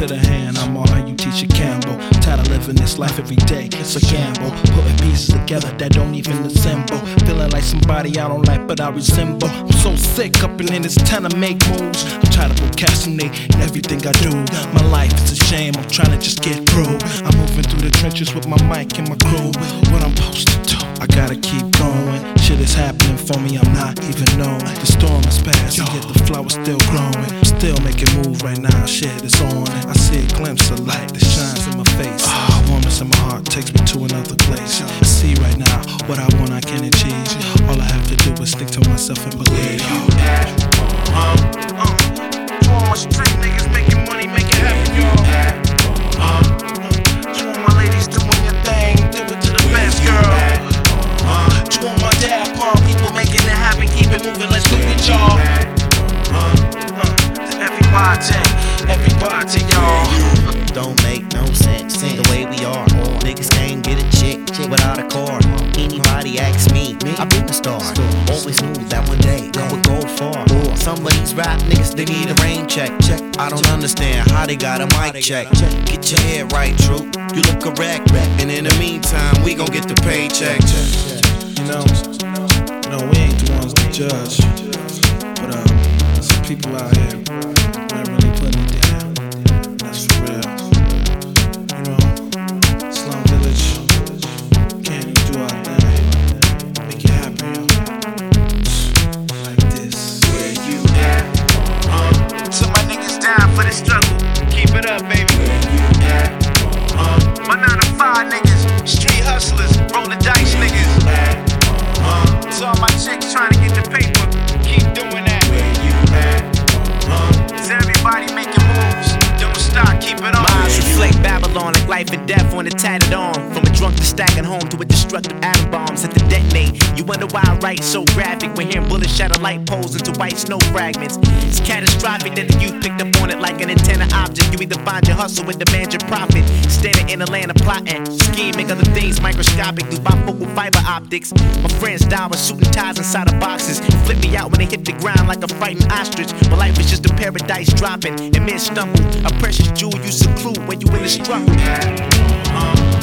to the hand, I'm all how you teach a Campbell. Tired of living this life every day, it's a gamble. Putting pieces together that don't even assemble. Feeling like somebody I don't like but I resemble. I'm so sick up and in, it's time to make moves. I'm tired of procrastinating everything I do. My life is a shame, I'm trying to just get through. I'm moving through the trenches with my mic and my crew. What I'm supposed to do, I gotta keep going. Shit is happening for me, I'm not even knowing. The storm is past, and yet the flower's still growing. I'm still making moves right now, shit is on. I see a glimpse of light that shines in my face. Warmness in my heart takes me to another place. I see right now what I want I can achieve. All I have to do is stick to myself and believe. To all my street niggas making money, make it happen, y'all. To all my ladies doing your thing, do it to the best, girl. To all my dad punk people making it happen, keep it moving, let's do it, y'all. To everybody, y'all. Don't make no sense the way we are. Niggas can't get a chick without a car. Anybody ask me, I've been the star. Always knew that one day I would go far. Some of these rap niggas, they need a rain check. I don't understand how they got a mic check. Get your head right, true. You look correct. And in the meantime, we gon' get the paycheck. You know, no, we ain't the ones to judge. But some people out here ain't really putting it down. That's for real. You know, Slum Village, can't you do our thing? Make it happen, yo. Like this. Where you at? So my niggas down for the struggle. Keep it up, baby. Where you at? My 9 to 5 niggas, street hustlers, roll the dice niggas. To all my chicks trying to get the paper, keep doing that. Where you at? To everybody making moves, don't stop, keep it on. Minds reflect Babylon like life and death on a tattered arm. From a drunk to stacking home to a destructive atom bombs at the detonate. You wonder why I write so graphic when hearing bullets shatter light poles into white snow fragments. It's catastrophic that the youth picked up on it like an antenna object. You either find your hustle or demand your profit. Standing in a land of plotting, scheming other things microscopic through bifocal fiber optics. My friends die with suit and ties inside of boxes. Flip me out when they hit the ground like a frightened ostrich. But life is just a paradise dropping and men stumble. A precious jewel you seclude when you in the struggle.